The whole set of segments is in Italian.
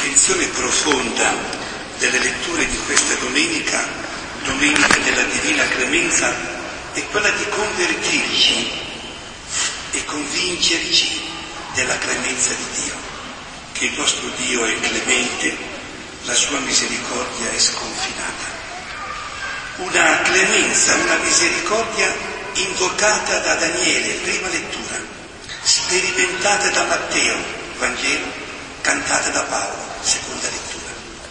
L'intenzione profonda delle letture di questa domenica della Divina Clemenza, è quella di convertirci e convincerci della clemenza di Dio, che il nostro Dio è clemente, la sua misericordia è sconfinata. Una clemenza, una misericordia invocata da Daniele, prima lettura, sperimentata da Matteo, Vangelo, cantata da Paolo, seconda lettura.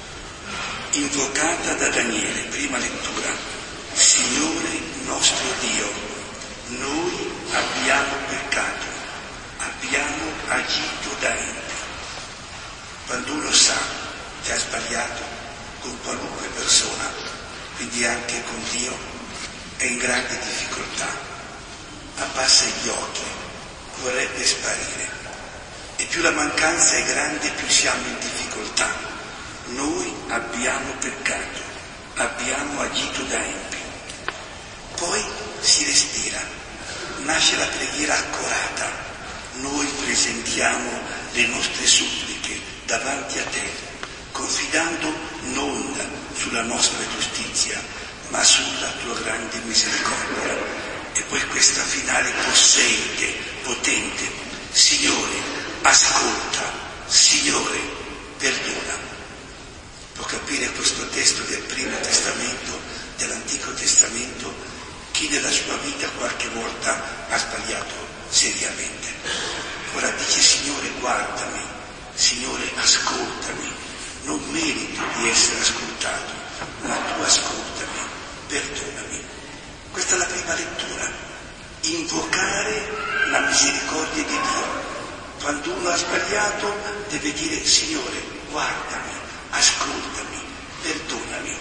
Invocata da Daniele, prima lettura. Signore nostro Dio, noi abbiamo peccato, abbiamo agito da empio. Quando uno sa che ha sbagliato con qualunque persona, quindi anche con Dio, è in grande difficoltà, abbassa gli occhi, vorrebbe sparire. E più la mancanza è grande, più siamo in difficoltà. Noi abbiamo peccato, abbiamo agito da empio. Poi si respira, nasce la preghiera accorata. Noi presentiamo le nostre suppliche davanti a te, confidando non sulla nostra giustizia, ma sulla tua grande misericordia. E poi questa finale possente, potente. Signore, ascolta, Signore, perdona. Può capire questo testo del Primo Testamento, dell'Antico Testamento, chi nella sua vita qualche volta ha sbagliato seriamente. Ora dice: Signore, guardami, Signore, ascoltami, non merito di essere ascoltato, ma tu ascoltami, perdonami. Questa è la prima lettura, invocare la misericordia di Dio. Quando uno ha sbagliato deve dire: Signore, guardami, ascoltami, perdonami.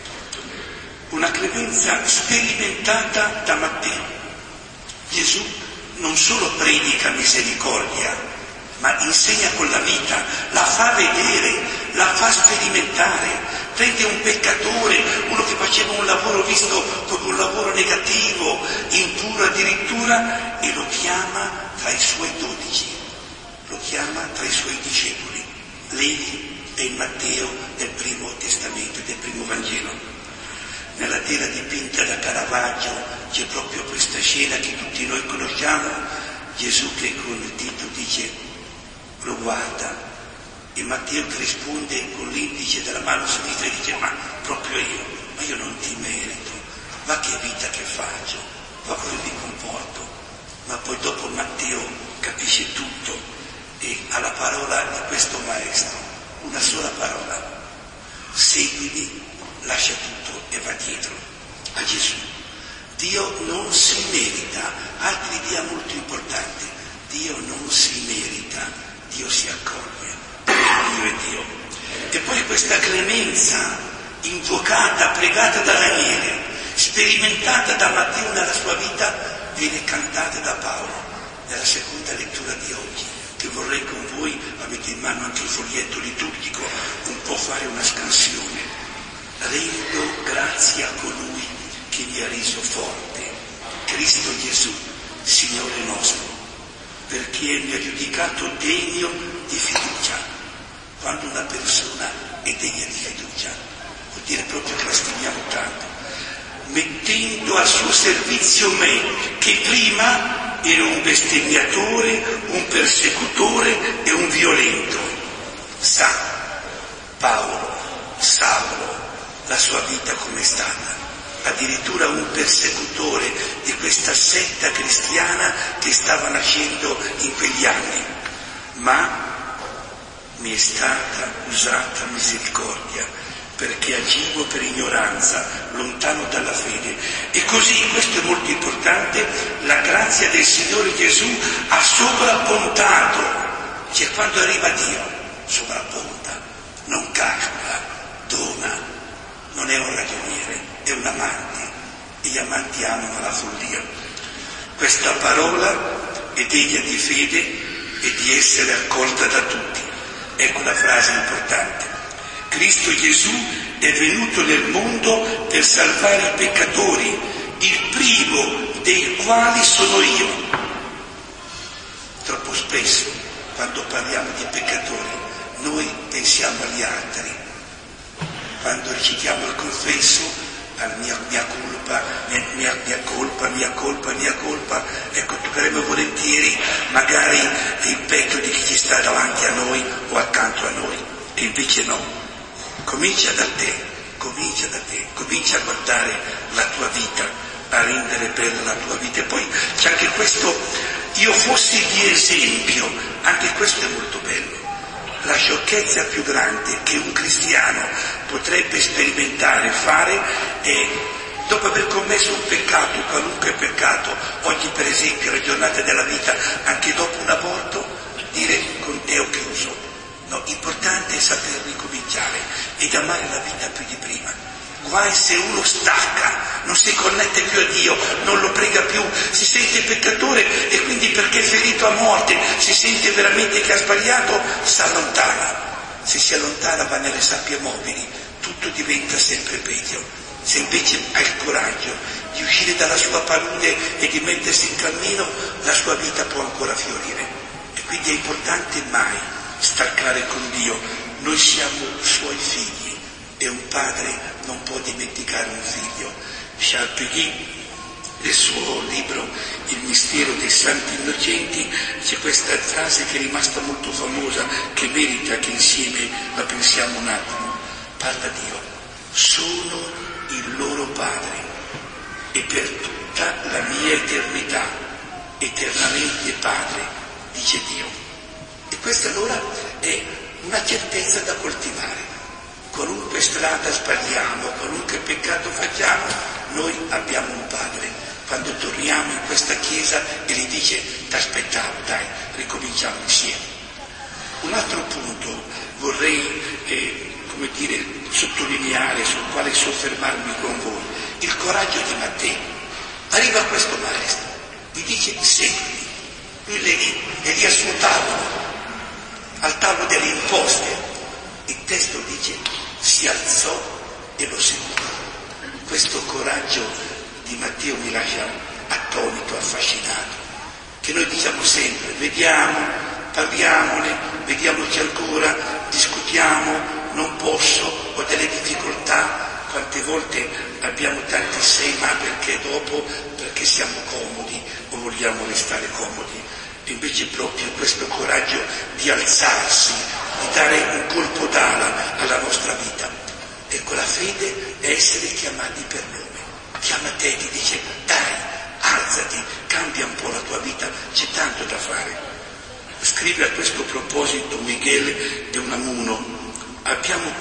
Una clemenza sperimentata da Matteo. Gesù non solo predica misericordia, ma insegna con la vita, la fa vedere, la fa sperimentare. Prende un peccatore, uno che faceva un lavoro visto come un lavoro negativo, impuro addirittura, e lo chiama tra i suoi 12. Lo chiama tra i suoi discepoli, Levi e Matteo del Primo Testamento, del Primo Vangelo. Nella tela dipinta da Caravaggio c'è proprio questa scena che tutti noi conosciamo, Gesù che con il dito dice, lo guarda, e Matteo che risponde con l'indice della mano sinistra e dice: ma proprio io, ma io non ti merito, ma che vita che faccio, ma come mi comporto. Ma poi dopo Matteo capisce tutto e alla parola di questo maestro, una sola parola: seguimi, lascia tutto e va dietro a Gesù. Dio non si merita, altra idea molto importante, Dio non si merita, Dio si accoglie, Dio è Dio. E poi questa clemenza invocata, pregata da Daniele, sperimentata da Matteo nella sua vita, viene cantata da Paolo nella seconda lettura di oggi, che vorrei con voi, avete in mano anche il foglietto liturgico, un po' fare una scansione. Rendo grazie a colui che mi ha reso forte, Cristo Gesù, Signore nostro, perché mi ha giudicato degno di fiducia. Quando una persona è degna di fiducia, vuol dire proprio che la stimiamo tanto, mettendo al suo servizio me, che prima ero un bestemmiatore, un persecutore e un violento. Sa Paolo, Saulo, la sua vita com'è stata, addirittura un persecutore di questa setta cristiana che stava nascendo in quegli anni, ma mi è stata usata misericordia perché agivo per ignoranza, lontano dalla fede. E così, questo è molto importante, la grazia del Signore Gesù ha sovrappontato, cioè quando arriva Dio, sovrapponta, non calcola, dona, non è un ragioniere, è un amante, e gli amanti amano la follia. Questa parola è degna di fede e di essere accolta da tutti. Ecco la frase importante. Cristo Gesù è venuto nel mondo per salvare i peccatori, il primo dei quali sono io. Troppo spesso, quando parliamo di peccatori, noi pensiamo agli altri. Quando recitiamo il confesso, mia colpa, ecco, toccheremo volentieri magari il petto di chi ci sta davanti a noi o accanto a noi, e invece no. Comincia da te, comincia a guardare la tua vita, a rendere bella la tua vita. E poi c'è anche questo, io fossi di esempio, anche questo è molto bello. La sciocchezza più grande che un cristiano potrebbe sperimentare, fare, è, dopo aver commesso un peccato, qualunque peccato, oggi per esempio la giornata della vita, anche dopo un aborto, dire con te ho chiuso. No, l'importante è saper ricominciare ed amare la vita più di prima. Guai se uno stacca, non si connette più a Dio, non lo prega più, si sente peccatore e quindi perché è ferito a morte, si sente veramente che ha sbagliato, si allontana. Se si allontana va nelle sabbie mobili, tutto diventa sempre peggio. Se invece ha il coraggio di uscire dalla sua palude e di mettersi in cammino, la sua vita può ancora fiorire. E quindi è importante mai staccare con Dio. Noi siamo suoi figli e un padre non può dimenticare un figlio. Charles Péguy, nel suo libro Il mistero dei santi innocenti, c'è questa frase che è rimasta molto famosa, che merita che insieme la pensiamo un attimo. Parla Dio: sono il loro padre e per tutta la mia eternità, eternamente padre, dice Dio. E questa allora è una certezza da coltivare. Qualunque strada sbagliamo, qualunque peccato facciamo, noi abbiamo un padre. Quando torniamo in questa chiesa e gli dice: t'aspettavo, dai, ricominciamo insieme. Un altro punto vorrei, sottolineare, sul quale soffermarmi con voi: il coraggio di Matteo. Arriva questo maestro, gli dice: segui. Lui è lì al suo tavolo, al tavolo delle imposte. Il testo dice: si alzò e lo seguì. Questo coraggio di Matteo mi lascia attonito, affascinato, che noi diciamo sempre: vediamo, parliamone, vediamoci ancora, discutiamo, non posso, ho delle difficoltà. Quante volte abbiamo tanti sei ma perché siamo comodi o vogliamo restare comodi. E invece proprio questo coraggio di alzarsi, di dare un colpo d'ala alla nostra vita. Ecco, la fede è essere chiamati per nome. Chiama te, ti dice: dai, alzati, cambia un po' la tua vita, c'è tanto da fare. Scrive a questo proposito Miguel de Unamuno: abbiamo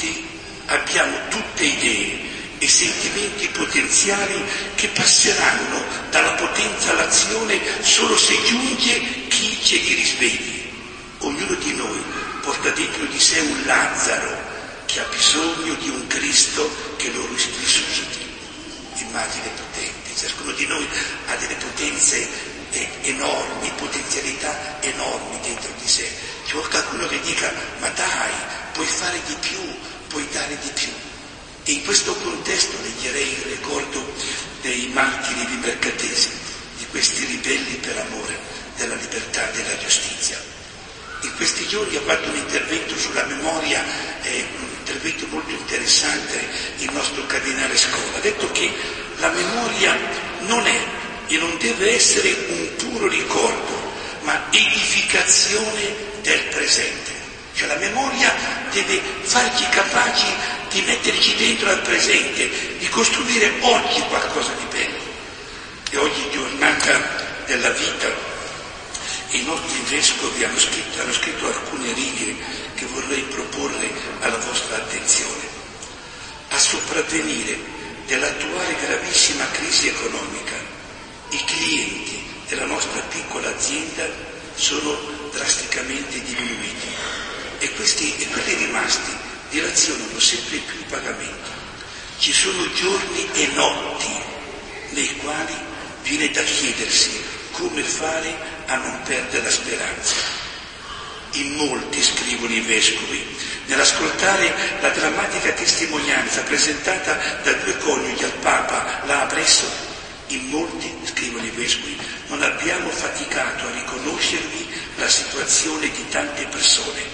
tutte idee e sentimenti potenziali che passeranno dalla potenza all'azione solo se giunge chi ce li risvegli. Ognuno di noi porta dentro di sé un Lazzaro che ha bisogno di un Cristo che lo risusciti. Immagine potente, ciascuno di noi ha delle potenze enormi, potenzialità enormi dentro di sé. C'è qualcuno che dica: ma dai, puoi fare di più, puoi dare di più. E in questo contesto leggerei il ricordo dei martiri di Mercatese, di questi ribelli per amore della libertà e della giustizia. In questi giorni ha fatto un intervento sulla memoria, un intervento molto interessante, il nostro cardinale Scola. Ha detto che la memoria non è e non deve essere un puro ricordo, ma edificazione del presente. Cioè la memoria deve farci capaci di metterci dentro al presente, di costruire oggi qualcosa di bello. E oggi è giornata della vita. I nostri vescovi hanno scritto alcune righe che vorrei proporre alla vostra attenzione. A sopravvenire dell'attuale gravissima crisi economica, i clienti della nostra piccola azienda sono drasticamente diminuiti e quelli rimasti dilazionano sempre più i pagamenti. Ci sono giorni e notti nei quali viene da chiedersi come fare a non perdere la speranza. In molti, scrivono i vescovi, nell'ascoltare la drammatica testimonianza presentata da due coniugi al Papa là a Bresso, in molti, scrivono i vescovi, non abbiamo faticato a riconoscervi la situazione di tante persone,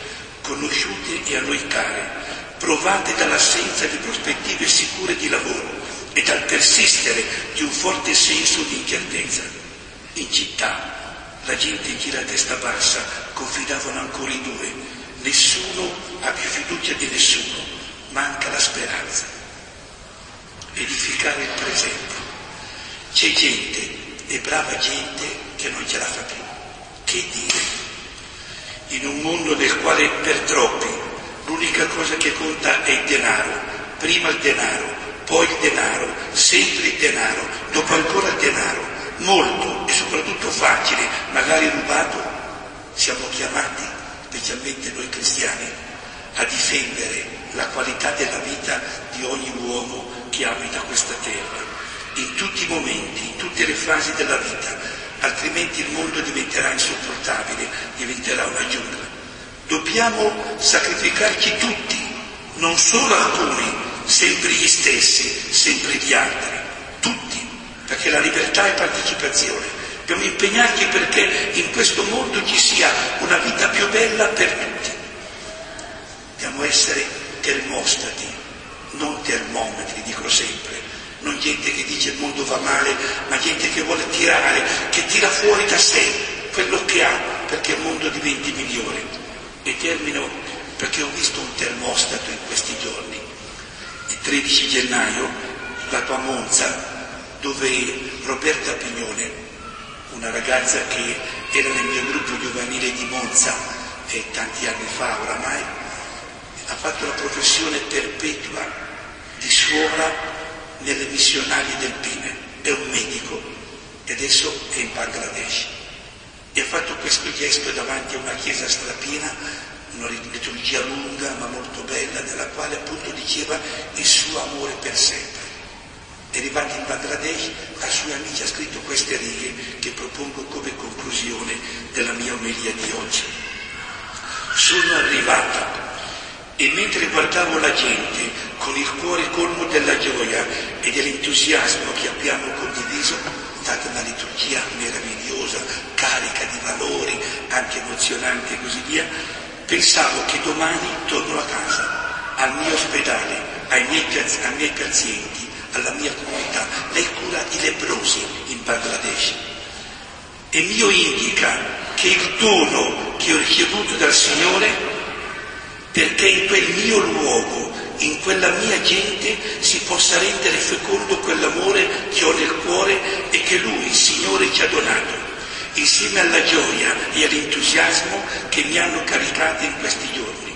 conosciute e a noi care, provate dall'assenza di prospettive sicure di lavoro e dal persistere di un forte senso di incertezza. In città la gente gira a testa bassa, confidavano ancora i due, nessuno ha più fiducia di nessuno, manca la speranza. Edificare il presente. C'è gente, e brava gente, che non ce la fa più. Che dire? In un mondo nel quale per troppi l'unica cosa che conta è il denaro, prima il denaro, poi il denaro, sempre il denaro, dopo ancora il denaro, molto e soprattutto facile, magari rubato, siamo chiamati, specialmente noi cristiani, a difendere la qualità della vita di ogni uomo che abita questa terra, in tutti i momenti, in tutte le fasi della vita, altrimenti il mondo diventerà insopportabile, diventerà una giungla. Dobbiamo sacrificarci tutti, non solo alcuni, sempre gli stessi, sempre gli altri, tutti, perché la libertà è partecipazione. Dobbiamo impegnarci perché in questo mondo ci sia una vita più bella per tutti. Dobbiamo essere termostati, non termometri, dico sempre. Non gente che dice il mondo va male, ma gente che vuole tirare, che tira fuori da sé quello che ha perché il mondo diventi migliore. E termino perché ho visto un termostato in questi giorni. Il 13 gennaio, stato a Monza, dove Roberta Pignone, una ragazza che era nel mio gruppo giovanile di Monza e tanti anni fa oramai, ha fatto la professione perpetua di suora nelle missionarie del Pime, è un medico e adesso è in Bangladesh e ha fatto questo gesto davanti a una chiesa strapiena, una liturgia lunga ma molto bella, nella quale appunto diceva il suo amore per sempre. È arrivato in Bangladesh, ai suoi amici ha scritto queste righe che propongo come conclusione della mia omelia di oggi. Sono arrivato e mentre guardavo la gente con il cuore colmo della gioia e dell'entusiasmo che abbiamo condiviso, è stata una liturgia meravigliosa, carica di valori, anche emozionante e così via, pensavo che domani torno a casa, al mio ospedale, ai miei pazienti, alla mia comunità. Lei cura i leprosi in Bangladesh e Dio indica che il dono che ho ricevuto dal Signore, perché in quel mio luogo, in quella mia gente, si possa rendere fecondo quell'amore che ho nel cuore e che Lui, il Signore, ci ha donato, insieme alla gioia e all'entusiasmo che mi hanno caricato in questi giorni.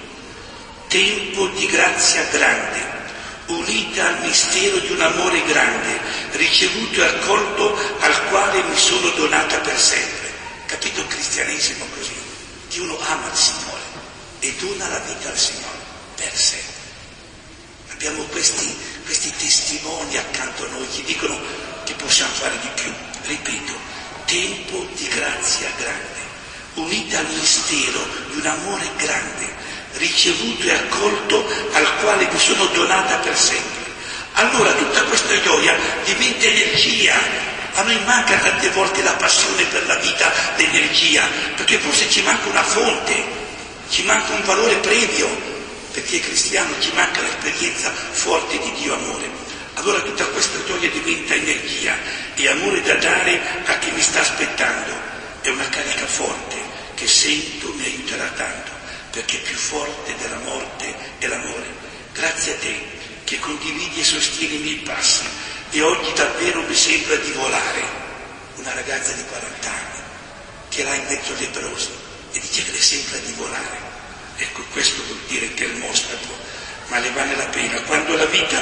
Tempo di grazia grande, unita al mistero di un amore grande, ricevuto e accolto, al quale mi sono donata per sempre. Capito il cristianesimo così? Che uno ama il Signore e dona la vita al Signore per sempre. Abbiamo questi testimoni accanto a noi che dicono che possiamo fare di più. Ripeto, tempo di grazia grande, unita al mistero di un amore grande, ricevuto e accolto, al quale mi sono donata per sempre. Allora tutta questa gioia diventa energia. A noi manca tante volte la passione per la vita, l'energia, perché forse ci manca una fonte, ci manca un valore previo, perché cristiano ci manca l'esperienza forte di Dio amore. Allora tutta questa gioia diventa energia e amore da dare a chi mi sta aspettando. È una carica forte che sento mi aiuterà tanto, perché più forte della morte è l'amore. Grazie a te che condividi e sostieni i miei passi e oggi davvero mi sembra di volare. Una ragazza di 40 anni che là in mezzo ai leprosi e dice che le sembra di volare. Ecco, questo vuol dire termostato, ma ne vale la pena. Quando la vita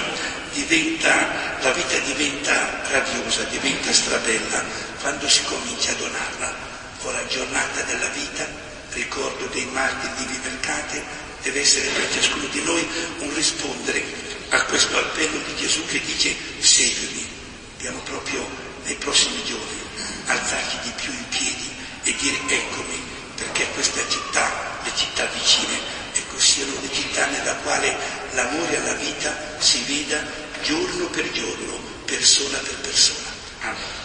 diventa radiosa, diventa strabella, quando si comincia a donarla. Ora, giornata della vita, ricordo dei martiri di Vimercate, deve essere per ciascuno di noi un rispondere a questo appello di Gesù che dice seguimi. Dobbiamo proprio nei prossimi giorni alzarci di più in piedi e dire eccomi, perché questa città, le città vicine, ecco, siano le città nella quale l'amore alla vita si veda giorno per giorno, persona per persona. Amen.